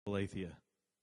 Aletheia.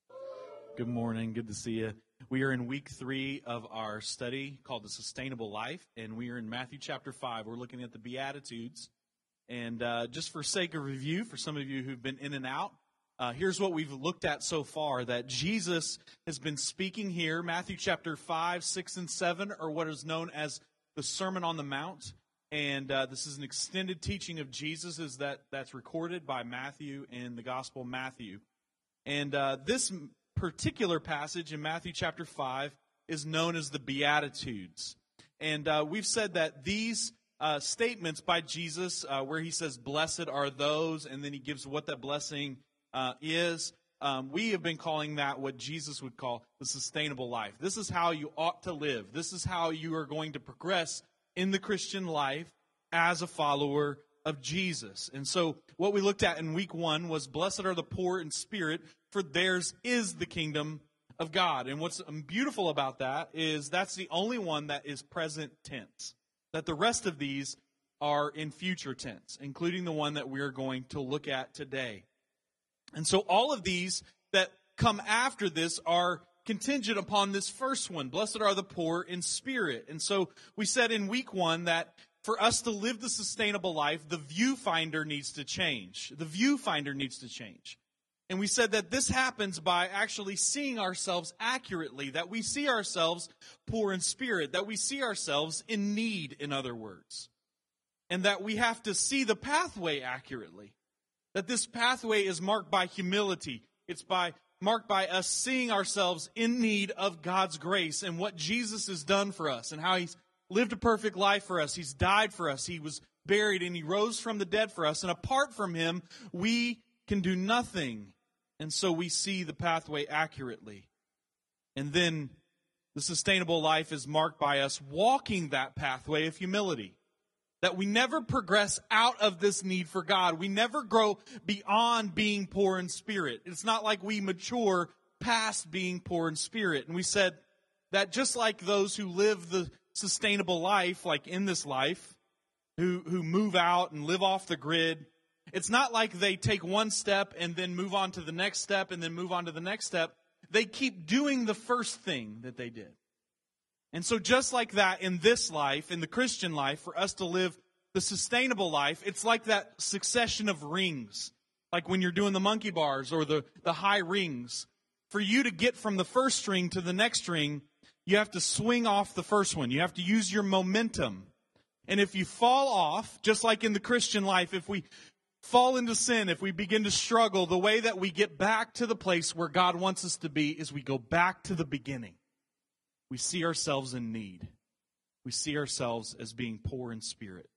Good morning. Good to see you. We are in week 3 of our study called The Sustainable Life, and we are in Matthew chapter 5. We're looking at the Beatitudes. And just for sake of review, for some of you who've been in and out, here's what we've looked at so far, that Jesus has been speaking here. Matthew chapter 5, 6, and 7 are what is known as the Sermon on the Mount. And this is an extended teaching of Jesus that's recorded by Matthew in the Gospel of Matthew. And this particular passage in Matthew chapter 5 is known as the Beatitudes. And we've said that these statements by Jesus, where he says, blessed are those, and then he gives what that blessing is, we have been calling that what Jesus would call the sustainable life. This is how you ought to live. This is how you are going to progress in the Christian life as a follower of Jesus. And so what we looked at in week 1 was blessed are the poor in spirit, for theirs is the kingdom of God. And what's beautiful about that is that's the only one that is present tense. That the rest of these are in future tense, including the one that we're going to look at today. And so all of these that come after this are contingent upon this first one. Blessed are the poor in spirit. And so we said in week 1 that for us to live the sustainable life, the viewfinder needs to change. The viewfinder needs to change. And we said that this happens by actually seeing ourselves accurately, that we see ourselves poor in spirit, that we see ourselves in need, in other words. And that we have to see the pathway accurately. That this pathway is marked by humility. It's marked by us seeing ourselves in need of God's grace and what Jesus has done for us and how He's lived a perfect life for us. He's died for us. He was buried and He rose from the dead for us. And apart from Him, we can do nothing. And so we see the pathway accurately. And then the sustainable life is marked by us walking that pathway of humility. That we never progress out of this need for God. We never grow beyond being poor in spirit. It's not like we mature past being poor in spirit. And we said that just like those who live the sustainable life, like in this life, who move out and live off the grid, it's not like they take one step and then move on to the next step and then move on to the next step. They keep doing the first thing that they did. And so just like that in this life, in the Christian life, for us to live the sustainable life, it's like that succession of rings. Like when you're doing the monkey bars or the high rings. For you to get from the first ring to the next ring, you have to swing off the first one. You have to use your momentum. And if you fall off, just like in the Christian life, if we fall into sin, if we begin to struggle, the way that we get back to the place where God wants us to be is we go back to the beginning. We see ourselves in need. We see ourselves as being poor in spirit.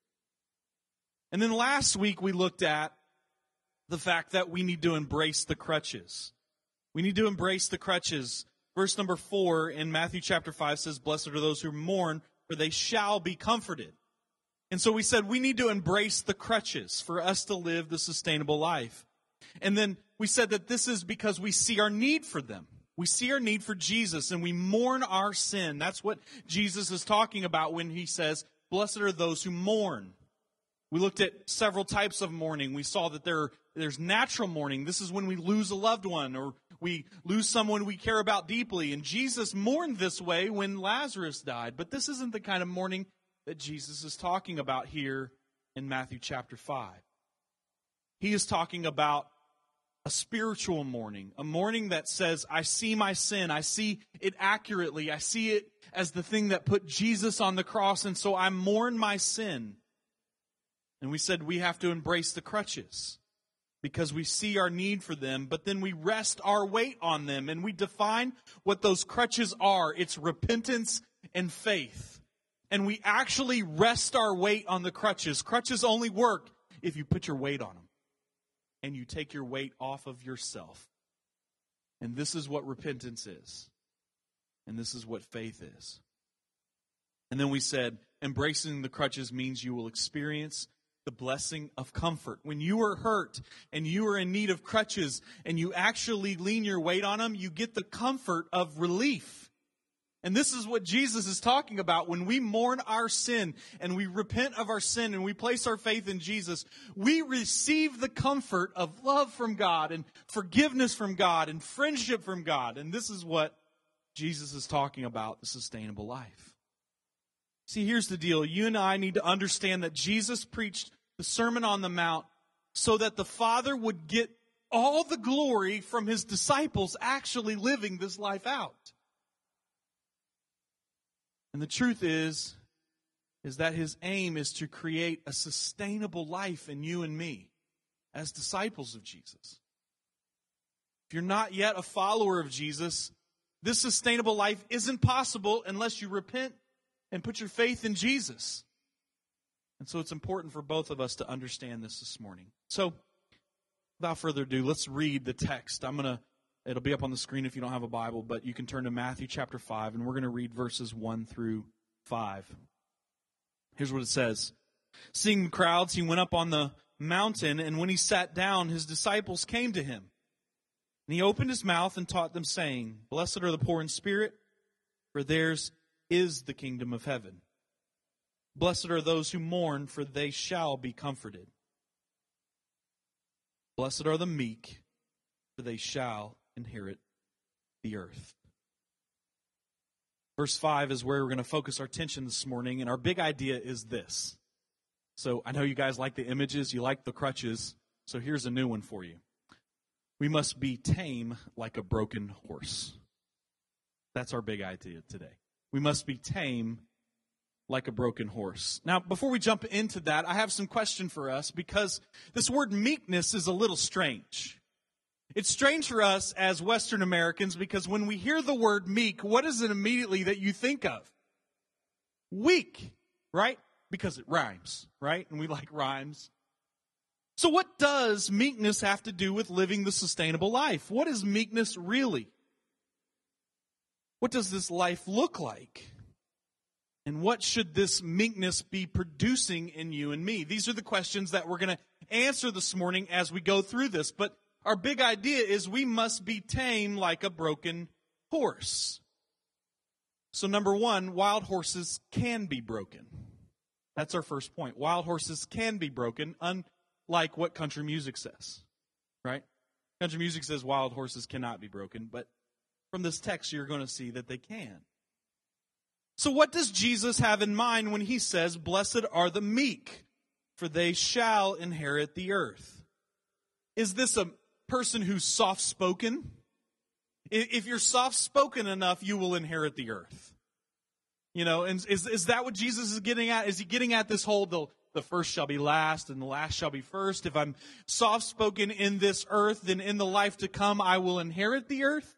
And then last week we looked at the fact that we need to embrace the crutches. We need to embrace the crutches. Verse number 4 in Matthew chapter 5 says, blessed are those who mourn, for they shall be comforted. And so we said we need to embrace the crutches for us to live the sustainable life. And then we said that this is because we see our need for them. We see our need for Jesus and we mourn our sin. That's what Jesus is talking about when he says, blessed are those who mourn. We looked at several types of mourning. We saw that there's natural mourning. This is when we lose a loved one or we lose someone we care about deeply. And Jesus mourned this way when Lazarus died. But this isn't the kind of mourning that Jesus is talking about here in Matthew chapter 5. He is talking about a spiritual mourning, a mourning that says, I see my sin, I see it accurately, I see it as the thing that put Jesus on the cross, and so I mourn my sin. And we said we have to embrace the crutches because we see our need for them, but then we rest our weight on them, and we define what those crutches are. It's repentance and faith. And we actually rest our weight on the crutches. Crutches only work if you put your weight on them. And you take your weight off of yourself. And this is what repentance is. And this is what faith is. And then we said, embracing the crutches means you will experience the blessing of comfort. When you are hurt and you are in need of crutches and you actually lean your weight on them, you get the comfort of relief. And this is what Jesus is talking about. When we mourn our sin and we repent of our sin and we place our faith in Jesus, we receive the comfort of love from God and forgiveness from God and friendship from God. And this is what Jesus is talking about, the sustainable life. See, here's the deal. You and I need to understand that Jesus preached the Sermon on the Mount so that the Father would get all the glory from his disciples actually living this life out. And the truth is that his aim is to create a sustainable life in you and me as disciples of Jesus. If you're not yet a follower of Jesus, this sustainable life isn't possible unless you repent and put your faith in Jesus. And so it's important for both of us to understand this morning. So, without further ado, let's read the text. It'll be up on the screen if you don't have a Bible, but you can turn to Matthew chapter 5, and we're going to read verses 1 through 5. Here's what it says. Seeing the crowds, he went up on the mountain, and when he sat down, his disciples came to him. And he opened his mouth and taught them, saying, Blessed are the poor in spirit, for theirs is the kingdom of heaven. Blessed are those who mourn, for they shall be comforted. Blessed are the meek, for they shall inherit the earth. Verse 5 is where we're going to focus our attention this morning, and our big idea is this. So I know you guys like the images, you like the crutches, so here's a new one for you. We must be tame like a broken horse. That's our big idea today. We must be tame like a broken horse. Now, before we jump into that, I have some question for us because this word meekness is a little strange. It's strange for us as Western Americans because when we hear the word meek, what is it immediately that you think of? Weak, right? Because it rhymes, right? And we like rhymes. So what does meekness have to do with living the sustainable life? What is meekness really? What does this life look like? And what should this meekness be producing in you and me? These are the questions that we're going to answer this morning as we go through this. But our big idea is we must be tame like a broken horse. So number one, wild horses can be broken. That's our first point. Wild horses can be broken, unlike what country music says, right? Country music says wild horses cannot be broken, but from this text you're going to see that they can. So what does Jesus have in mind when he says, Blessed are the meek, for they shall inherit the earth? Is this a person who's soft-spoken? If you're soft-spoken enough, you will inherit the earth. You know, and is that what Jesus is getting at? Is he getting at this whole, the first shall be last and the last shall be first? If I'm soft-spoken in this earth, then in the life to come I will inherit the earth?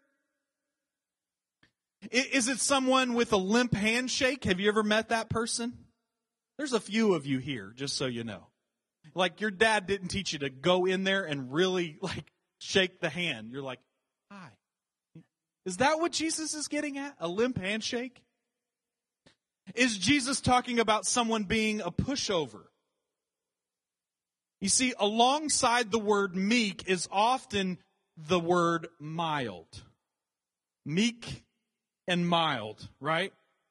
Is it someone with a limp handshake? Have you ever met that person? There's a few of you here, just so you know. Like your dad didn't teach you to go in there and really shake the hand. You're like, hi. Is that what Jesus is getting at? A limp handshake? Is Jesus talking about someone being a pushover? You see, alongside the word meek is often the word mild. Meek and mild, right?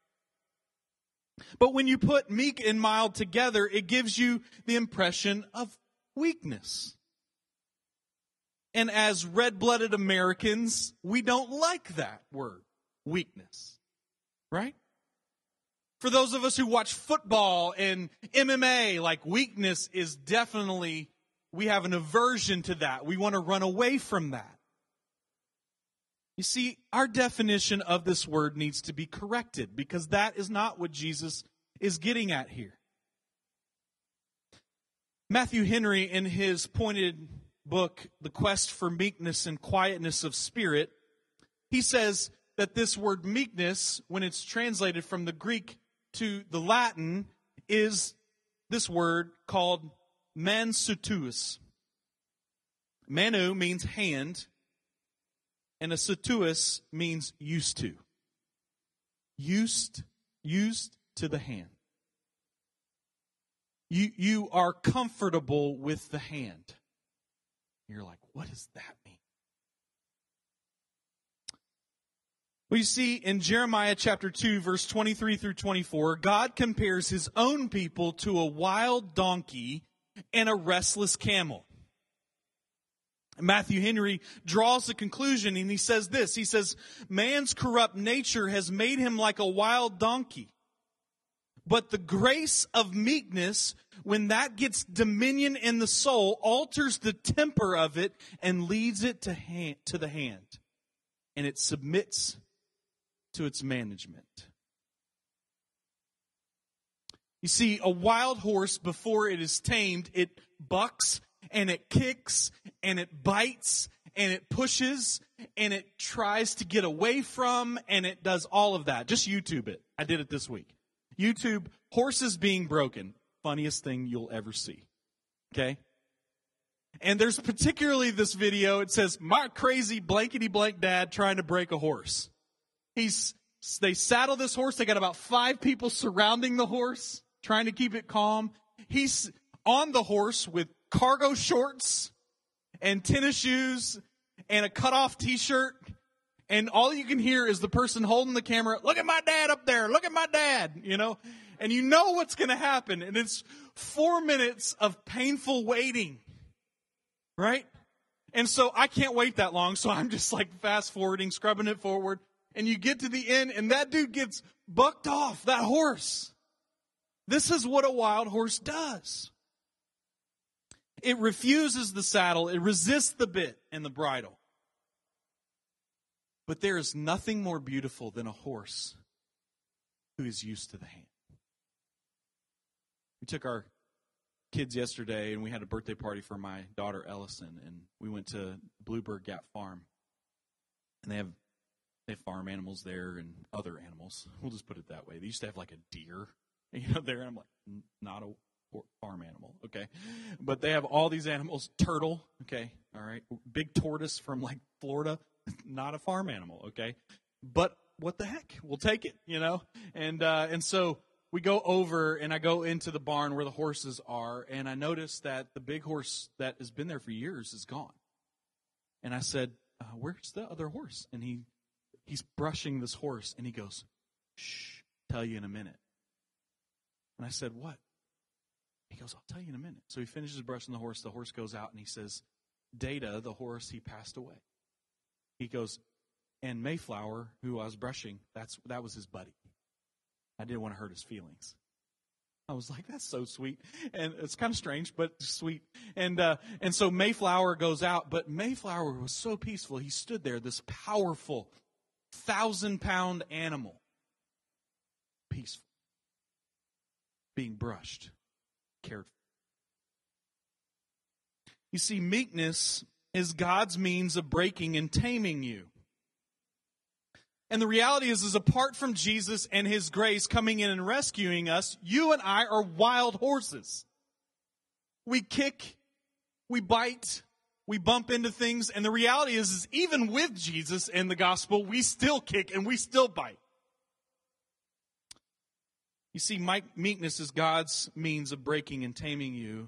But when you put meek and mild together, it gives you the impression of weakness. And as red-blooded Americans, we don't like that word, weakness, right? For those of us who watch football and MMA, weakness is definitely, we have an aversion to that. We want to run away from that. You see, our definition of this word needs to be corrected because that is not what Jesus is getting at here. Matthew Henry, in his pointed book, The Quest for Meekness and Quietness of Spirit, he says that this word meekness, when it's translated from the Greek to the Latin, is this word called mansuetus. Manu means hand, and a suetus means used to. Used to the hand. You are comfortable with the hand. You're like, what does that mean? Well, you see, in Jeremiah chapter 2, verse 23 through 24, God compares his own people to a wild donkey and a restless camel. Matthew Henry draws the conclusion, and he says this. He says, man's corrupt nature has made him like a wild donkey. But the grace of meekness, when that gets dominion in the soul, alters the temper of it and leads it to the hand. And it submits to its management. You see, a wild horse, before it is tamed, it bucks and it kicks and it bites and it pushes and it tries to get away from, and it does all of that. Just YouTube it. I did it this week. YouTube, horses being broken. Funniest thing you'll ever see. Okay? And there's particularly this video. It says, my crazy blankety blank dad trying to break a horse. They saddle this horse. They got about 5 people surrounding the horse, trying to keep it calm. He's on the horse with cargo shorts and tennis shoes and a cutoff t-shirt. And all you can hear is the person holding the camera, look at my dad up there, look at my dad, you know. And you know what's going to happen. And it's 4 minutes of painful waiting, right? And so I can't wait that long, so I'm just like fast forwarding, scrubbing it forward. And you get to the end, and that dude gets bucked off, that horse. This is what a wild horse does. It refuses the saddle. It resists the bit and the bridle. But there is nothing more beautiful than a horse who is used to the hand. We took our kids yesterday, and we had a birthday party for my daughter, Ellison, and we went to Bluebird Gap Farm. And they have farm animals there and other animals. We'll just put it that way. They used to have like a deer, there, and I'm like, not a farm animal, okay? But they have all these animals. Turtle, okay, all right. Big tortoise from like Florida, not a farm animal, okay? But what the heck? We'll take it, And so we go over, and I go into the barn where the horses are, and I notice that the big horse that has been there for years is gone. And I said, where's the other horse? And he's brushing this horse, and he goes, shh, tell you in a minute. And I said, what? He goes, I'll tell you in a minute. So he finishes brushing the horse goes out, and he says, Data, the horse, he passed away. He goes, and Mayflower, who I was brushing, that was his buddy. I didn't want to hurt his feelings. I was like, that's so sweet. And it's kind of strange, but sweet. And so Mayflower goes out, but Mayflower was so peaceful. He stood there, this powerful 1,000-pound animal, peaceful, being brushed, cared for. You see, meekness is God's means of breaking and taming you. And the reality is apart from Jesus and his grace coming in and rescuing us, you and I are wild horses. We kick, we bite, we bump into things, and the reality is even with Jesus and the gospel, we still kick and we still bite. You see, meekness is God's means of breaking and taming you.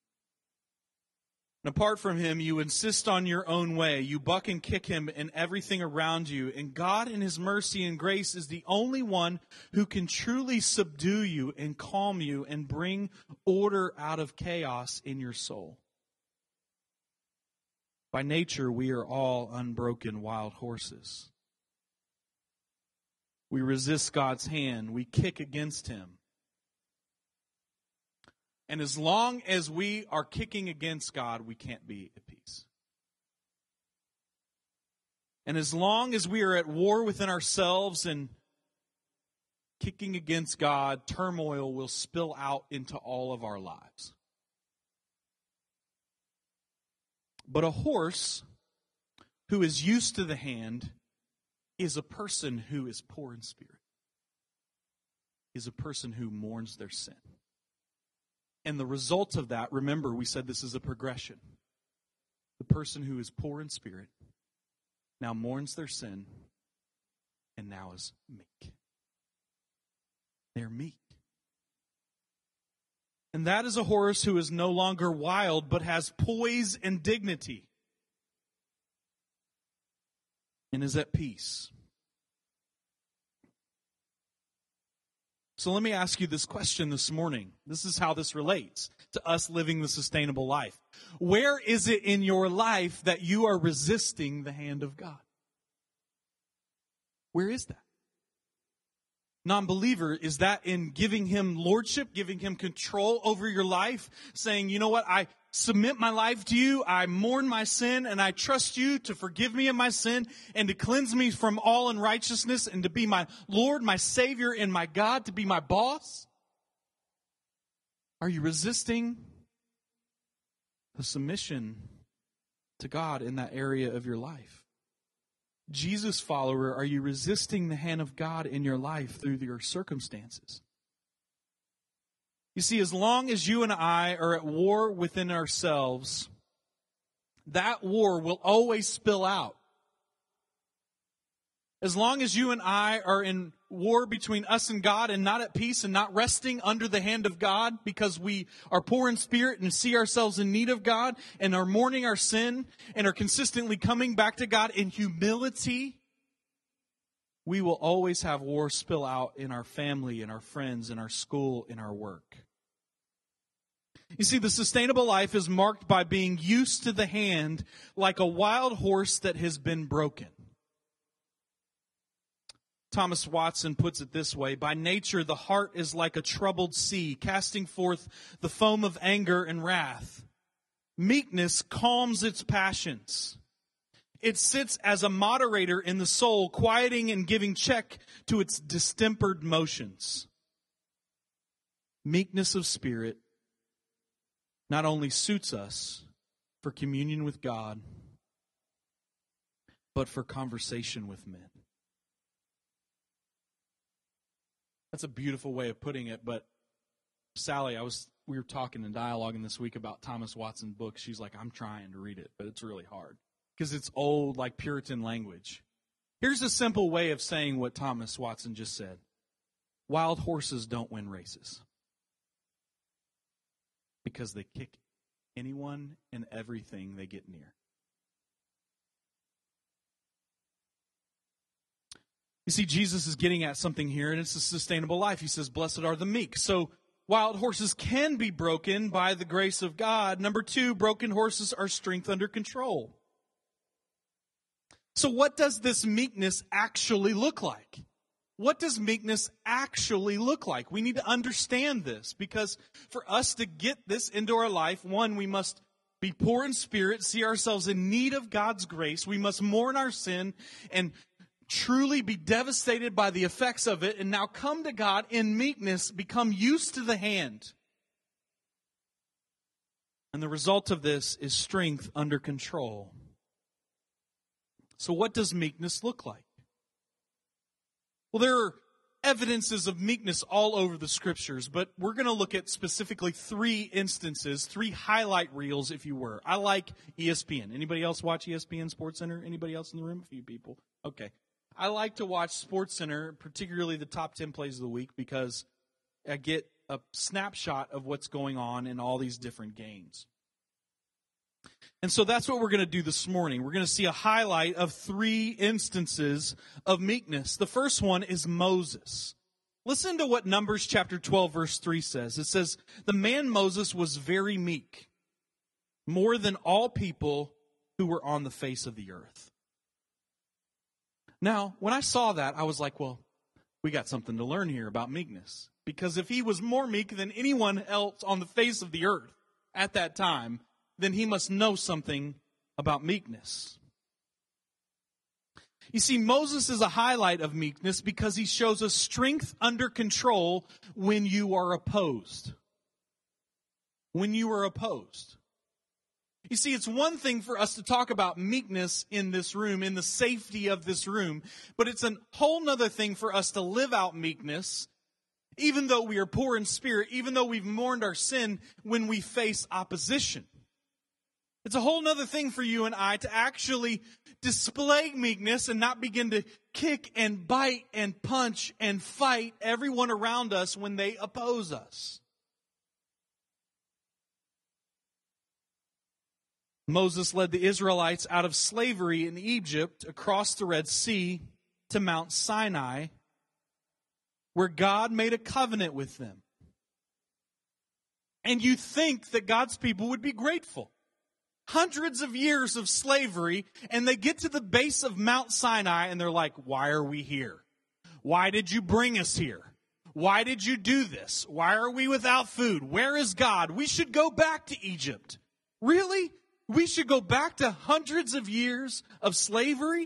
And apart from him, you insist on your own way. You buck and kick him and everything around you. And God in his mercy and grace is the only one who can truly subdue you and calm you and bring order out of chaos in your soul. By nature, we are all unbroken wild horses. We resist God's hand. We kick against him. And as long as we are kicking against God, we can't be at peace. And as long as we are at war within ourselves and kicking against God, turmoil will spill out into all of our lives. But a horse who is used to the hand is a person who is poor in spirit, is a person who mourns their sin. And the result of that, remember, we said this is a progression. The person who is poor in spirit now mourns their sin and now is meek. They're meek. And that is a horse who is no longer wild, but has poise and dignity and is at peace. So let me ask you this question this morning. This is how this relates to us living the sustainable life. Where is it in your life that you are resisting the hand of God? Where is that? Non-believer, is that in giving him lordship, giving him control over your life, saying, you know what, I submit my life to you, I mourn my sin, and I trust you to forgive me of my sin and to cleanse me from all unrighteousness and to be my Lord, my Savior, and my God, to be my boss? Are you resisting the submission to God in that area of your life? Jesus follower, are you resisting the hand of God in your life through your circumstances? You see, as long as you and I are at war within ourselves, that war will always spill out. As long as you and I are in war between us and God and not at peace and not resting under the hand of God because we are poor in spirit and see ourselves in need of God and are mourning our sin and are consistently coming back to God in humility, we will always have war spill out in our family, in our friends, in our school, in our work. You see, the sustainable life is marked by being used to the hand like a wild horse that has been broken. Thomas Watson puts it this way: by nature, the heart is like a troubled sea, casting forth the foam of anger and wrath. Meekness calms its passions. It sits as a moderator in the soul, quieting and giving check to its distempered motions. Meekness of spirit not only suits us for communion with God, but for conversation with men. That's a beautiful way of putting it, but Sally, we were talking and dialoguing this week about Thomas Watson's book. She's like, I'm trying to read it, but it's really hard because it's old, like Puritan language. Here's a simple way of saying what Thomas Watson just said. Wild horses don't win races because they kick anyone and everything they get near. You see, Jesus is getting at something here, and it's a sustainable life. He says, blessed are the meek. So wild horses can be broken by the grace of God. Number 2, broken horses are strength under control. So what does this meekness actually look like? What does meekness actually look like? We need to understand this, because for us to get this into our life, 1, we must be poor in spirit, see ourselves in need of God's grace. We must mourn our sin and truly be devastated by the effects of it, and now come to God in meekness, become used to the hand. And the result of this is strength under control. So what does meekness look like? Well, there are evidences of meekness all over the scriptures, but we're going to look at specifically 3 instances, 3 highlight reels, if you were. I like ESPN. Anybody else watch ESPN SportsCenter? Anybody else in the room? A few people. Okay. I like to watch SportsCenter, particularly the top 10 plays of the week, because I get a snapshot of what's going on in all these different games. And so that's what we're going to do this morning. We're going to see a highlight of 3 instances of meekness. The first one is Moses. Listen to what Numbers chapter 12, verse 3 says. It says, the man Moses was very meek, more than all people who were on the face of the earth. Now, when I saw that, I was like, well, we got something to learn here about meekness. Because if he was more meek than anyone else on the face of the earth at that time, then he must know something about meekness. You see, Moses is a highlight of meekness because he shows us strength under control when you are opposed. When you are opposed. You see, it's one thing for us to talk about meekness in this room, in the safety of this room, but it's a whole nother thing for us to live out meekness, even though we are poor in spirit, even though we've mourned our sin, when we face opposition. It's a whole nother thing for you and I to actually display meekness and not begin to kick and bite and punch and fight everyone around us when they oppose us. Moses led the Israelites out of slavery in Egypt across the Red Sea to Mount Sinai. where God made a covenant with them. And you think that God's people would be grateful. Hundreds of years of slavery, and they get to the base of Mount Sinai, and they're like, why are we here? Why did you bring us here? Why did you do this? Why are we without food? Where is God? We should go back to Egypt. Really? We should go back to hundreds of years of slavery?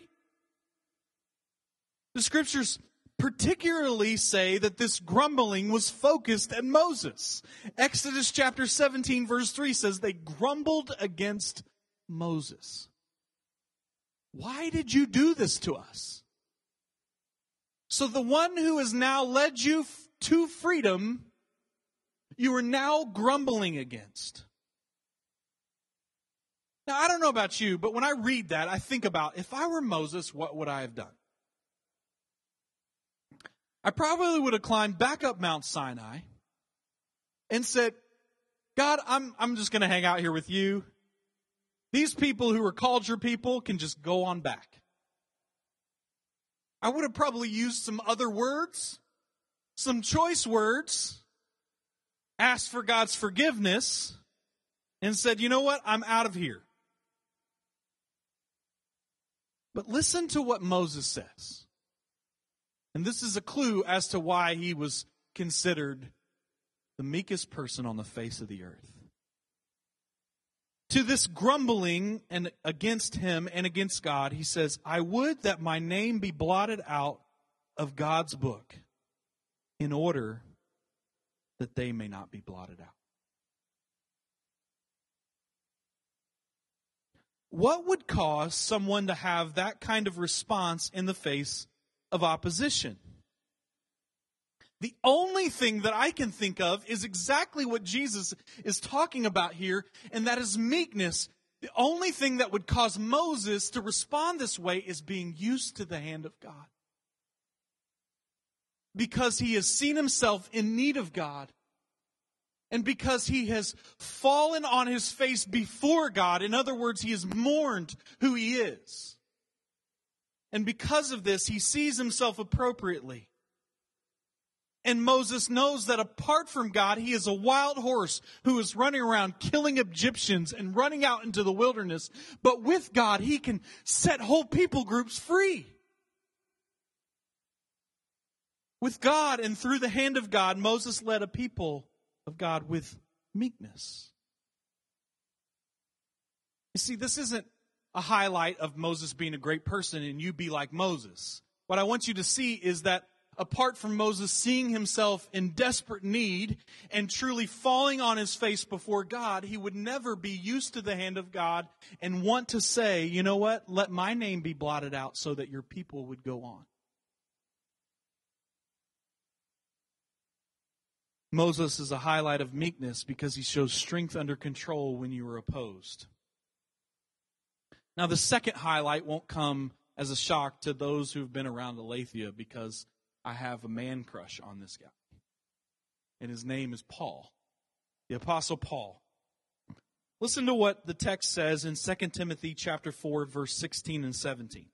The scriptures particularly say that this grumbling was focused at Moses. Exodus chapter 17 verse 3 says they grumbled against Moses. Why did you do this to us? So the one who has now led you to freedom, you are now grumbling against. Now, I don't know about you, but when I read that, I think about, if I were Moses, what would I have done? I probably would have climbed back up Mount Sinai and said, God, I'm just going to hang out here with you. These people who are called your people can just go on back. I would have probably used some other words, some choice words, asked for God's forgiveness, and said, you know what, I'm out of here. But listen to what Moses says. And this is a clue as to why he was considered the meekest person on the face of the earth. To this grumbling and against him and against God, he says, I would that my name be blotted out of God's book in order that they may not be blotted out. What would cause someone to have that kind of response in the face of opposition? The only thing that I can think of is exactly what Jesus is talking about here, and that is meekness. The only thing that would cause Moses to respond this way is being used to the hand of God. Because he has seen himself in need of God. And because he has fallen on his face before God. In other words, he has mourned who he is. And because of this, he sees himself appropriately. And Moses knows that apart from God, he is a wild horse who is running around killing Egyptians and running out into the wilderness. But with God, he can set whole people groups free. With God and through the hand of God, Moses led a people of God with meekness. You see, this isn't a highlight of Moses being a great person and you be like Moses. What I want you to see is that apart from Moses seeing himself in desperate need and truly falling on his face before God, he would never be used to the hand of God and want to say, you know what, let my name be blotted out so that your people would go on. Moses is a highlight of meekness because he shows strength under control when you are opposed. Now, the second highlight won't come as a shock to those who've been around Aletheia, because I have a man crush on this guy. And his name is Paul, the Apostle Paul. Listen to what the text says in 2 Timothy chapter 4, verse 16 and 17.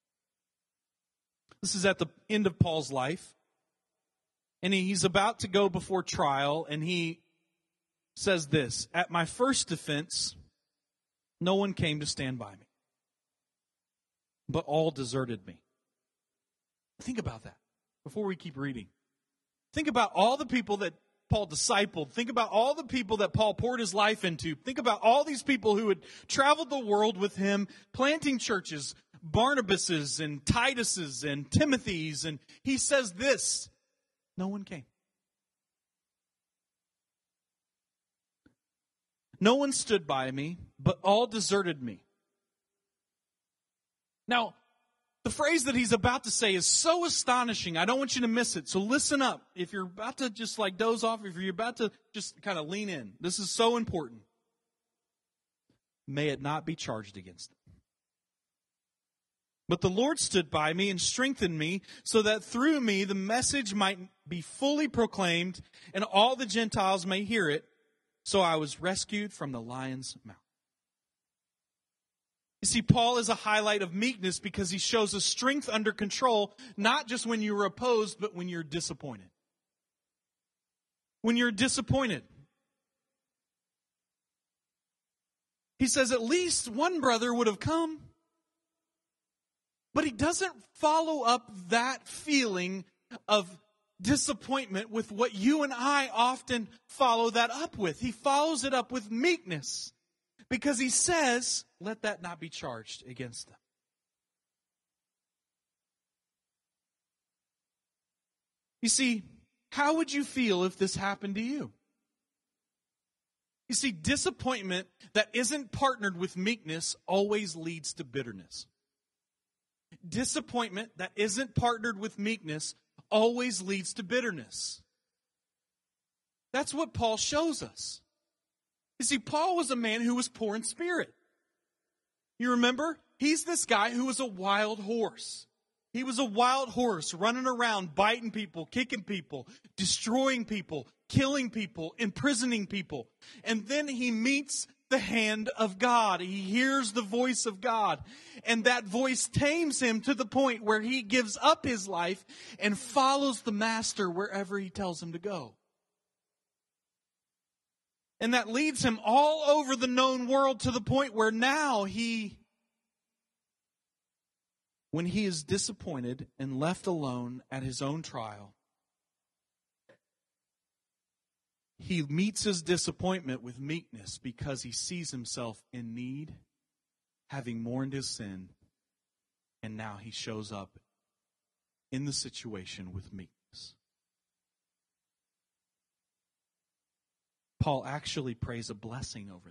This is at the end of Paul's life. And he's about to go before trial, and he says this, at my first defense, no one came to stand by me, but all deserted me. Think about that before we keep reading. Think about all the people that Paul discipled. Think about all the people that Paul poured his life into. Think about all these people who had traveled the world with him, planting churches, Barnabas's and Titus's and Timothy's. And he says this, no one came. No one stood by me, but all deserted me. Now, the phrase that he's about to say is so astonishing. I don't want you to miss it. So listen up. If you're about to just like doze off, if you're about to just kind of lean in, this is so important. May it not be charged against them. But the Lord stood by me and strengthened me so that through me the message might be fully proclaimed and all the Gentiles may hear it. So I was rescued from the lion's mouth. You see, Paul is a highlight of meekness because he shows us strength under control, not just when you're opposed, but when you're disappointed. When you're disappointed. He says at least one brother would have come. But he doesn't follow up that feeling of disappointment with what you and I often follow that up with. He follows it up with meekness. Because he says, let that not be charged against them. You see, how would you feel if this happened to you? You see, disappointment that isn't partnered with meekness always leads to bitterness. Disappointment that isn't partnered with meekness always leads to bitterness. That's what Paul shows us. You see, Paul was a man who was poor in spirit. You remember? He's this guy who was a wild horse. He was a wild horse running around, biting people, kicking people, destroying people, killing people, imprisoning people. And then he meets the hand of God. He hears the voice of God. And that voice tames him to the point where he gives up his life and follows the master wherever he tells him to go. And that leads him all over the known world to the point where now when he is disappointed and left alone at his own trial, he meets his disappointment with meekness because he sees himself in need, having mourned his sin, and now he shows up in the situation with meekness. Paul actually prays a blessing over them.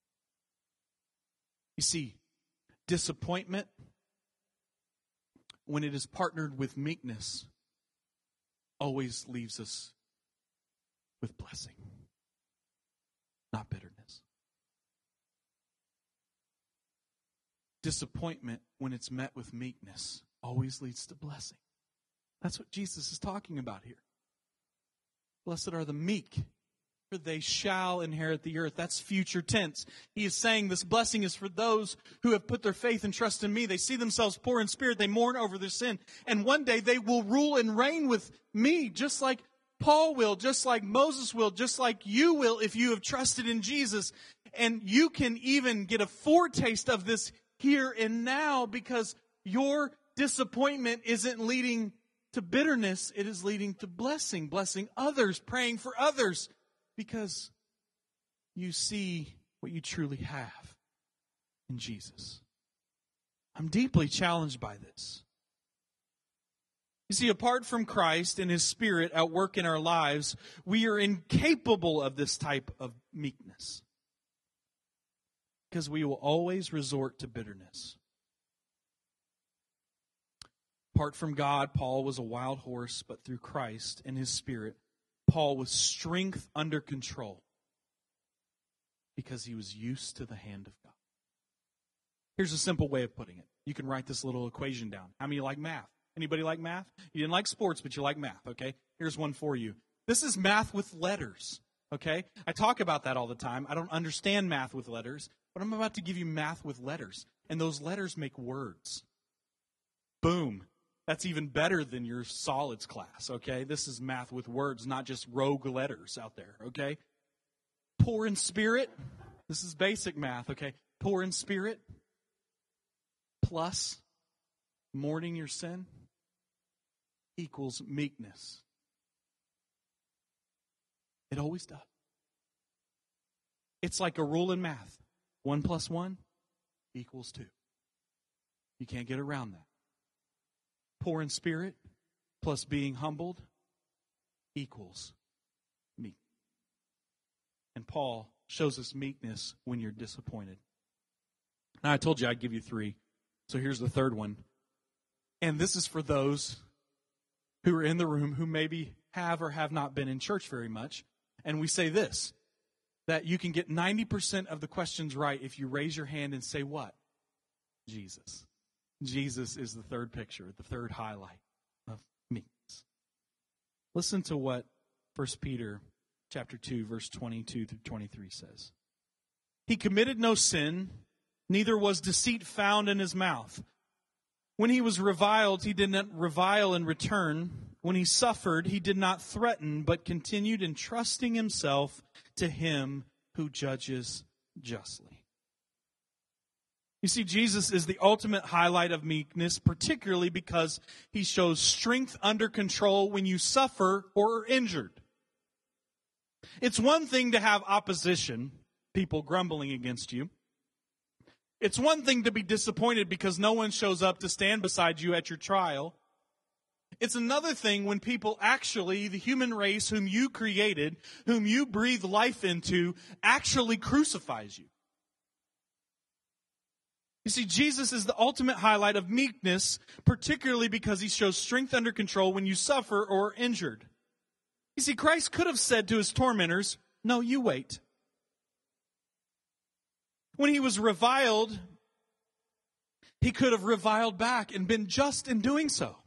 You see, disappointment, when it is partnered with meekness, always leaves us with blessing, not bitterness. Disappointment, when it's met with meekness, always leads to blessing. That's what Jesus is talking about here. Blessed are the meek, for they shall inherit the earth. That's future tense. He is saying this blessing is for those who have put their faith and trust in me. They see themselves poor in spirit. They mourn over their sin. And one day they will rule and reign with me, just like Paul will, just like Moses will, just like you will if you have trusted in Jesus. And you can even get a foretaste of this here and now because your disappointment isn't leading to bitterness. It is leading to blessing others, praying for others. Because you see what you truly have in Jesus. I'm deeply challenged by this. You see, apart from Christ and His Spirit at work in our lives, we are incapable of this type of meekness. Because we will always resort to bitterness. Apart from God, Paul was a wild horse, but through Christ and His Spirit, Paul was strength under control because he was used to the hand of God. Here's a simple way of putting it. You can write this little equation down. How many like math? Anybody like math? You didn't like sports, but you like math, okay? Here's one for you. This is math with letters, okay? I talk about that all the time. I don't understand math with letters, but I'm about to give you math with letters. And those letters make words. Boom. That's even better than your solids class, okay? This is math with words, not just rogue letters out there, okay? Poor in spirit. This is basic math, okay? Poor in spirit plus mourning your sin equals meekness. It always does. It's like a rule in math. 1 + 1 = 2. You can't get around that. Poor in spirit plus being humbled equals meek. And Paul shows us meekness when you're disappointed. Now, I told you I'd give you 3. So here's the third one. And this is for those who are in the room who maybe have or have not been in church very much. And we say this, that you can get 90% of the questions right if you raise your hand and say what? Jesus. Jesus is the third picture, the third highlight of meekness. Listen to what 1 Peter chapter 2, verse 22 through 23 says. He committed no sin, neither was deceit found in his mouth. When he was reviled, he did not revile in return. When he suffered, he did not threaten, but continued entrusting himself to him who judges justly. You see, Jesus is the ultimate highlight of meekness, particularly because he shows strength under control when you suffer or are injured. It's one thing to have opposition, people grumbling against you. It's one thing to be disappointed because no one shows up to stand beside you at your trial. It's another thing when people actually, the human race whom you created, whom you breathe life into, actually crucifies you. You see, Jesus is the ultimate highlight of meekness, particularly because he shows strength under control when you suffer or are injured. You see, Christ could have said to his tormentors, "No, you wait." When he was reviled, he could have reviled back and been just in doing so.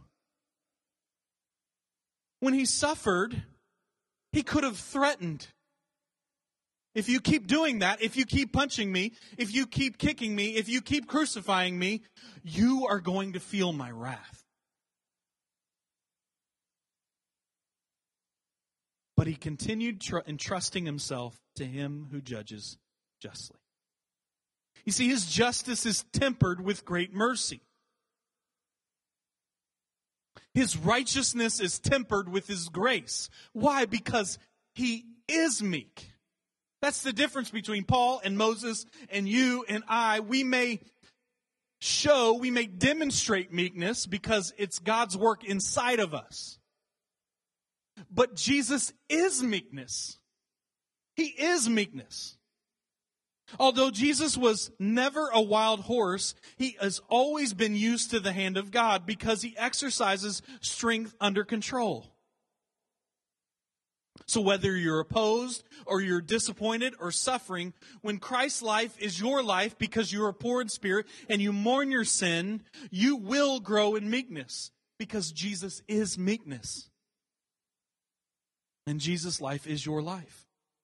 When he suffered, he could have threatened. If you keep doing that, if you keep punching me, if you keep kicking me, if you keep crucifying me, you are going to feel my wrath. But he continued entrusting himself to him who judges justly. You see, his justice is tempered with great mercy. His righteousness is tempered with his grace. Why? Because he is meek. That's the difference between Paul and Moses and you and I. We may demonstrate meekness because it's God's work inside of us. But Jesus is meekness. He is meekness. Although Jesus was never a wild horse, he has always been used to the hand of God because he exercises strength under control. So whether you're opposed or you're disappointed or suffering, when Christ's life is your life because you are poor in spirit and you mourn your sin, you will grow in meekness because Jesus is meekness. And Jesus' life is your life.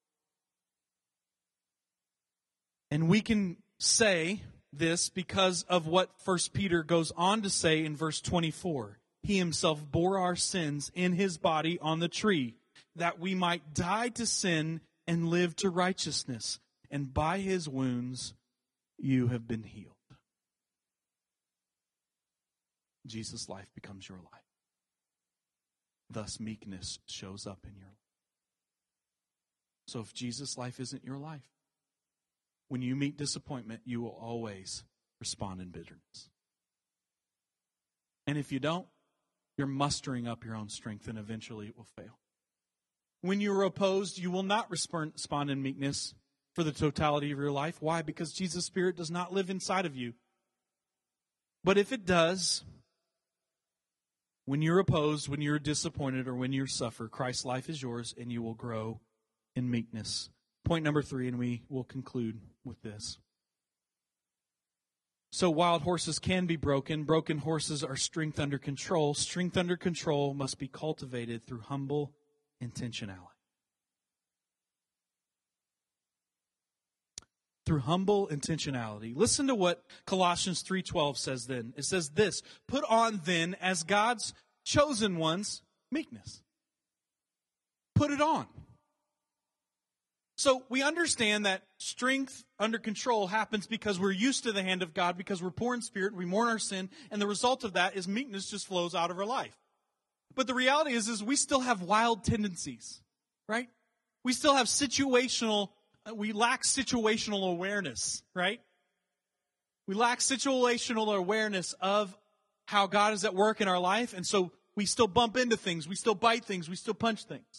And we can say this because of what 1 Peter goes on to say in verse 24. He himself bore our sins in his body on the tree, that we might die to sin and live to righteousness. And by his wounds you have been healed. Jesus' life becomes your life. Thus meekness shows up in your life. So if Jesus' life isn't your life, when you meet disappointment, you will always respond in bitterness. And if you don't, you're mustering up your own strength and eventually it will fail. When you are opposed, you will not respond in meekness for the totality of your life. Why? Because Jesus' Spirit does not live inside of you. But if it does, when you're opposed, when you're disappointed, or when you suffer, Christ's life is yours and you will grow in meekness. Point number 3, and we will conclude with this. So wild horses can be broken. Broken horses are strength under control. Strength under control must be cultivated through humble intentionality. Through humble intentionality. Listen to what Colossians 3:12 says then. It says this, "Put on then as God's chosen ones, meekness." Put it on. So we understand that strength under control happens because we're used to the hand of God, because we're poor in spirit, we mourn our sin, and the result of that is meekness just flows out of our life. But the reality is we still have wild tendencies, right? We still have we lack situational awareness, right? We lack situational awareness of how God is at work in our life, and so we still bump into things, we still bite things, we still punch things.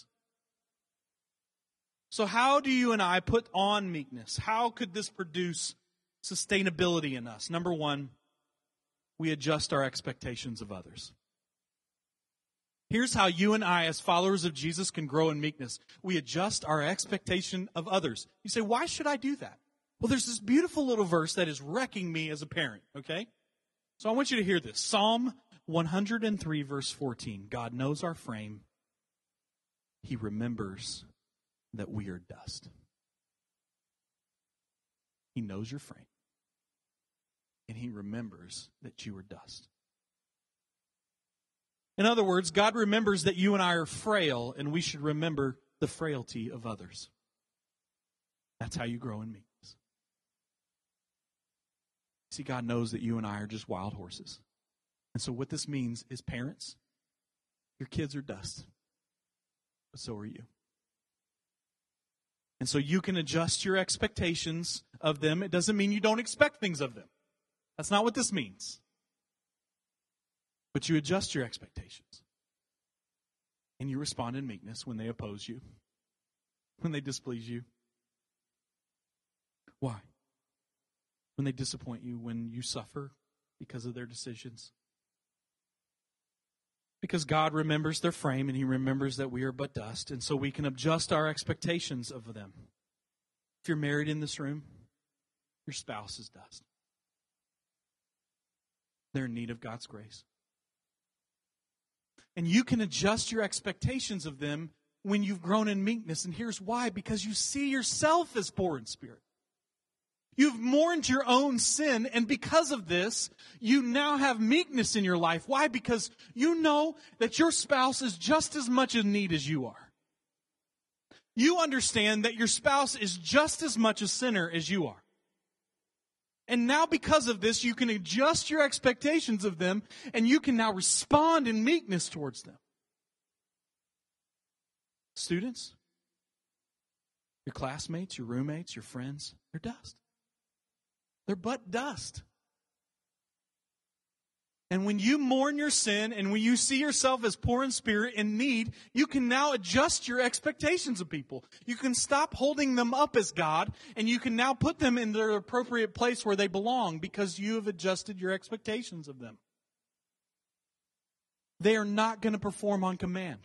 So how do you and I put on meekness? How could this produce sustainability in us? Number 1, we adjust our expectations of others. Here's how you and I, as followers of Jesus, can grow in meekness. We adjust our expectation of others. You say, why should I do that? Well, there's this beautiful little verse that is wrecking me as a parent, okay? So I want you to hear this. Psalm 103, verse 14. God knows our frame. He remembers that we are dust. He knows your frame. and he remembers that you are dust. In other words, God remembers that you and I are frail, and we should remember the frailty of others. That's how you grow in meekness. See, God knows that you and I are just wild horses. And so what this means is, parents, your kids are dust, but so are you. And so you can adjust your expectations of them. It doesn't mean you don't expect things of them. That's not what this means. But you adjust your expectations. And you respond in meekness when they oppose you, when they displease you. Why? When they disappoint you, when you suffer because of their decisions. Because God remembers their frame, and he remembers that we are but dust, and so we can adjust our expectations of them. If you're married in this room, your spouse is dust. They're in need of God's grace. And you can adjust your expectations of them when you've grown in meekness, and here's why. Because you see yourself as poor in spirit. You've mourned your own sin, and because of this, you now have meekness in your life. Why? Because you know that your spouse is just as much in need as you are. You understand that your spouse is just as much a sinner as you are. And now because of this, you can adjust your expectations of them, and you can now respond in meekness towards them. Students, your classmates, your roommates, your friends, they're dust. They're but dust. And when you mourn your sin and when you see yourself as poor in spirit, in need, you can now adjust your expectations of people. You can stop holding them up as God, and you can now put them in their appropriate place where they belong because you have adjusted your expectations of them. They are not going to perform on command.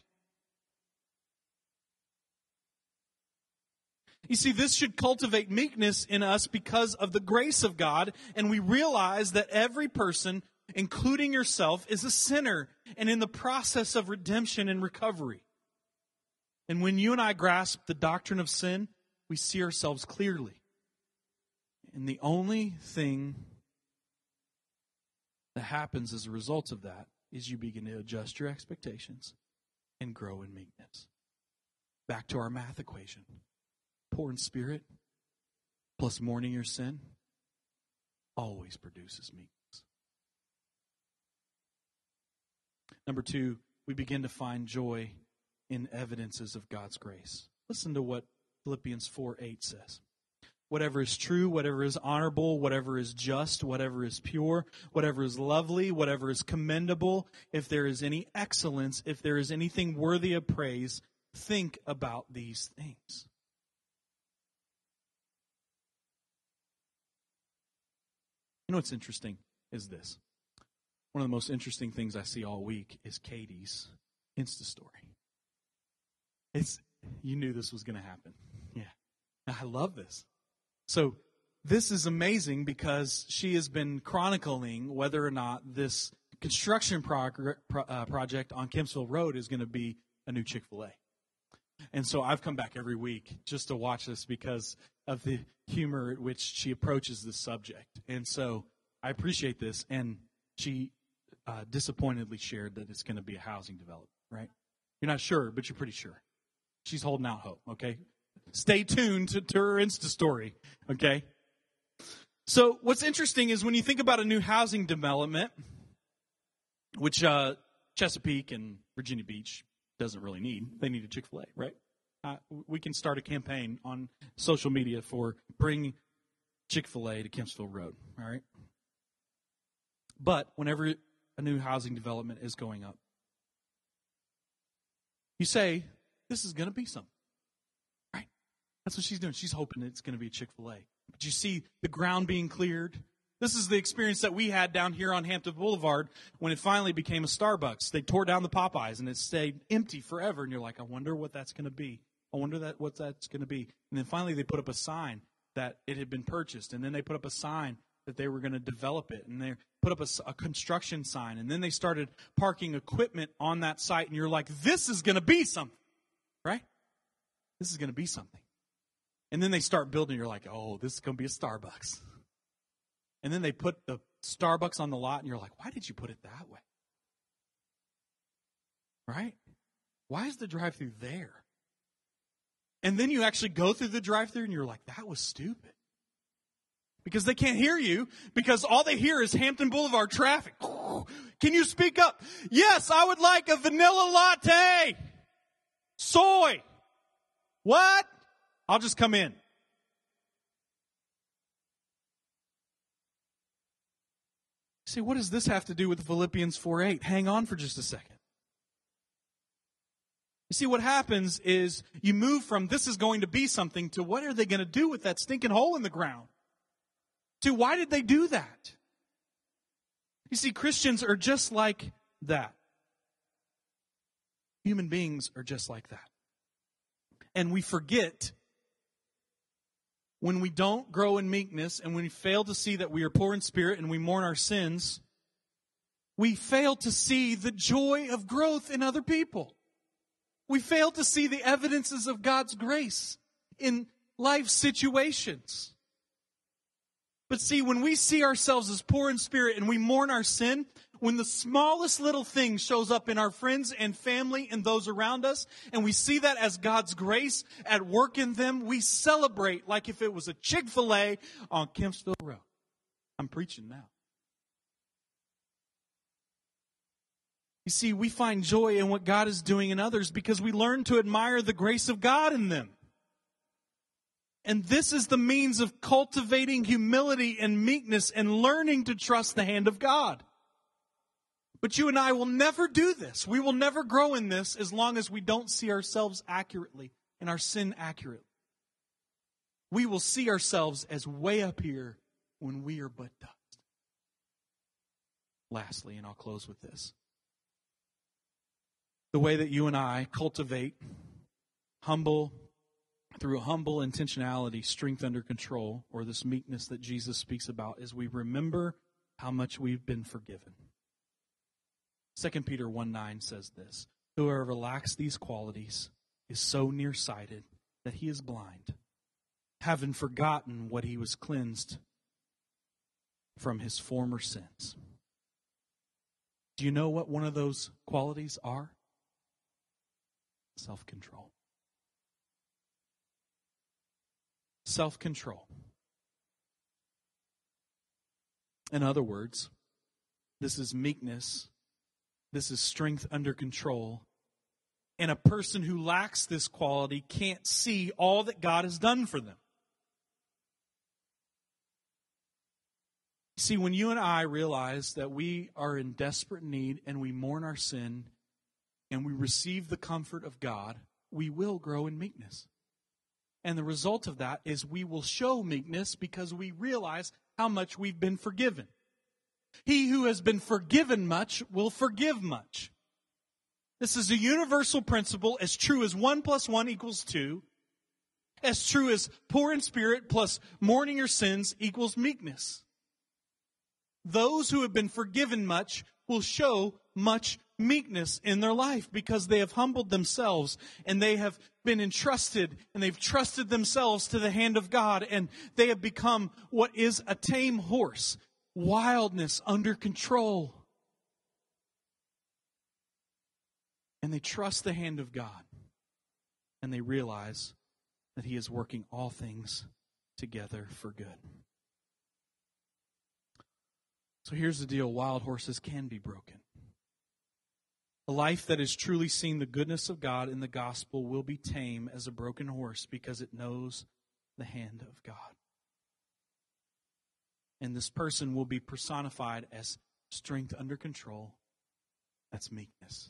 You see, this should cultivate meekness in us because of the grace of God, and we realize that every person, including yourself, is a sinner and in the process of redemption and recovery. And when you and I grasp the doctrine of sin, we see ourselves clearly. And the only thing that happens as a result of that is you begin to adjust your expectations and grow in meekness. Back to our math equation. Poor in spirit plus mourning your sin always produces meekness. Number 2, we begin to find joy in evidences of God's grace. Listen to what Philippians 4:8 says. Whatever is true, whatever is honorable, whatever is just, whatever is pure, whatever is lovely, whatever is commendable, if there is any excellence, if there is anything worthy of praise, think about these things. You know what's interesting is this. One of the most interesting things I see all week is Katie's Insta story. You knew this was going to happen. Yeah. I love this. So this is amazing because she has been chronicling whether or not this construction project on Kempsville Road is going to be a new Chick-fil-A. And so I've come back every week just to watch this because of the humor at which she approaches this subject. And so I appreciate this. And she disappointedly shared that it's going to be a housing development, right? You're not sure, but you're pretty sure. She's holding out hope, okay? Stay tuned to her Insta story, okay? So what's interesting is when you think about a new housing development, which Chesapeake and Virginia Beach doesn't really need. They need a Chick-fil-A, right? We can start a campaign on social media for bring Chick-fil-A to Kempsville Road, all right? But whenever a new housing development is going up, you say, this is going to be something, right? That's what she's doing. She's hoping it's going to be a Chick-fil-A. But you see the ground being cleared. This is the experience that we had down here on Hampton Boulevard when it finally became a Starbucks. They tore down the Popeyes, and it stayed empty forever. And you're like, I wonder what that's going to be. I wonder what that's going to be. And then finally they put up a sign that it had been purchased. And then they put up a sign that they were going to develop it. And they put up a construction sign. And then they started parking equipment on that site. And you're like, this is going to be something, right? This is going to be something. And then they start building. You're like, oh, this is going to be a Starbucks. And then they put the Starbucks on the lot and you're like, why did you put it that way? Right? Why is the drive-thru there? And then you actually go through the drive-thru and you're like, that was stupid. Because they can't hear you, because all they hear is Hampton Boulevard traffic. Can you speak up? Yes, I would like a vanilla latte. Soy. What? I'll just come in. See, what does this have to do with Philippians 4:8? Hang on for just a second. You see, what happens is you move from this is going to be something to what are they going to do with that stinking hole in the ground? To why did they do that? You see, Christians are just like that. Human beings are just like that. And we forget when we don't grow in meekness and when we fail to see that we are poor in spirit and we mourn our sins, we fail to see the joy of growth in other people. We fail to see the evidences of God's grace in life situations. But see, when we see ourselves as poor in spirit and we mourn our sin, when the smallest little thing shows up in our friends and family and those around us, and we see that as God's grace at work in them, we celebrate like if it was a Chick-fil-A on Kempsville Road. I'm preaching now. You see, we find joy in what God is doing in others because we learn to admire the grace of God in them. And this is the means of cultivating humility and meekness and learning to trust the hand of God. But you and I will never do this. We will never grow in this as long as we don't see ourselves accurately and our sin accurately. We will see ourselves as way up here when we are but dust. Lastly, and I'll close with this. The way that you and I cultivate through humble intentionality, strength under control, or this meekness that Jesus speaks about, is we remember how much we've been forgiven. 2 Peter 1:9 says this, whoever lacks these qualities is so nearsighted that he is blind, having forgotten what he was cleansed from his former sins. Do you know what one of those qualities are? Self-control. Self-control. In other words, this is meekness. This is strength under control. And a person who lacks this quality can't see all that God has done for them. See, when you and I realize that we are in desperate need and we mourn our sin and we receive the comfort of God, we will grow in meekness. And the result of that is we will show meekness because we realize how much we've been forgiven. He who has been forgiven much will forgive much. This is a universal principle, as true as 1 + 1 = 2, as true as poor in spirit plus mourning your sins equals meekness. Those who have been forgiven much will show much meekness in their life because they have humbled themselves and they have been entrusted and they've trusted themselves to the hand of God, and they have become what is a tame horse, wildness under control. And they trust the hand of God and they realize that He is working all things together for good. So here's the deal. Wild horses can be broken. A life that has truly seen the goodness of God in the gospel will be tame as a broken horse because it knows the hand of God. And this person will be personified as strength under control. That's meekness.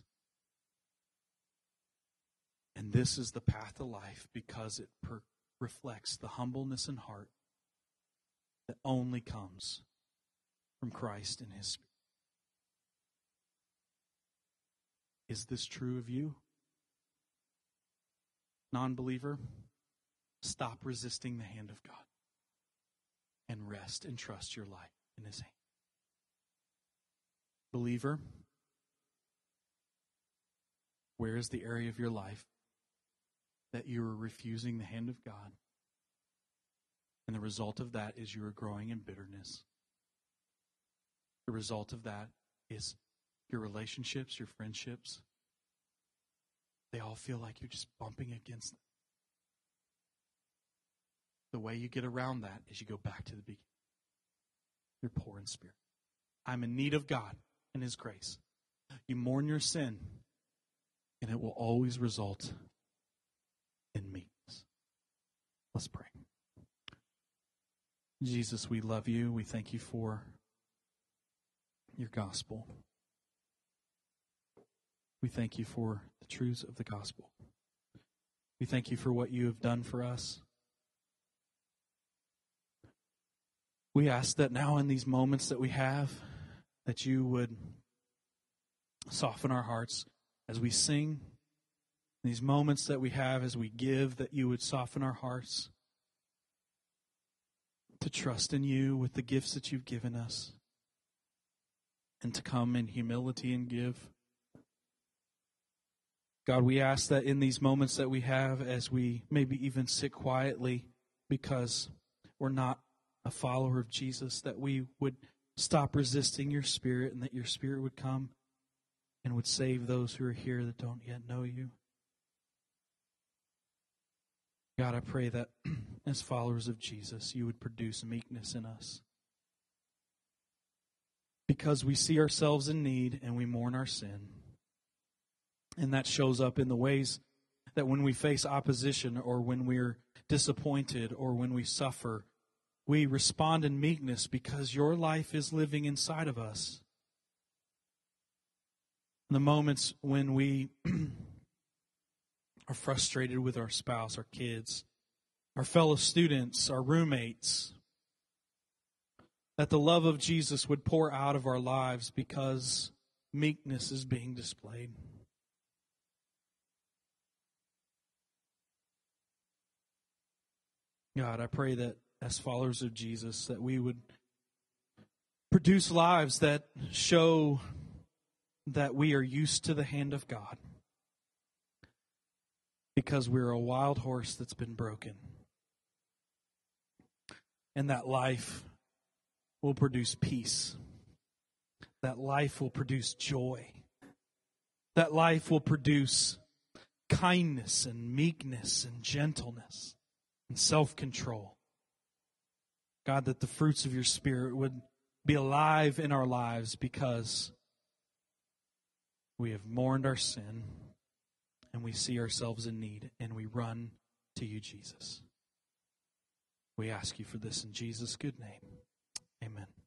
And this is the path to life because it reflects the humbleness in heart that only comes from Christ and His Spirit. Is this true of you? Non-believer, stop resisting the hand of God and rest and trust your life in His hand. Believer, where is the area of your life that you are refusing the hand of God? And the result of that is you are growing in bitterness. the result of that is your relationships, your friendships, they all feel like you're just bumping against them. The way you get around that is you go back to the beginning. You're poor in spirit. I'm in need of God and His grace. You mourn your sin, and it will always result in meekness. Let's pray. Jesus, we love you. We thank you for your gospel. We thank you for the truths of the gospel. We thank you for what you have done for us. We ask that now in these moments that we have, that you would soften our hearts as we sing. In these moments that we have as we give, that you would soften our hearts to trust in you with the gifts that you've given us and to come in humility and give. God, we ask that in these moments that we have, as we maybe even sit quietly because we're not a follower of Jesus, that we would stop resisting your Spirit and that your Spirit would come and would save those who are here that don't yet know you. God, I pray that as followers of Jesus, you would produce meekness in us. Because we see ourselves in need and we mourn our sin. And that shows up in the ways that when we face opposition or when we're disappointed or when we suffer, we respond in meekness because your life is living inside of us. In the moments when we are frustrated with our spouse, our kids, our fellow students, our roommates, that the love of Jesus would pour out of our lives because meekness is being displayed. God, I pray that as followers of Jesus, that we would produce lives that show that we are used to the hand of God because we're a wild horse that's been broken. And that life will produce peace. That life will produce joy. That life will produce kindness and meekness and gentleness and self-control. God, that the fruits of your Spirit would be alive in our lives because we have mourned our sin and we see ourselves in need and we run to you, Jesus. We ask you for this in Jesus' good name. Amen.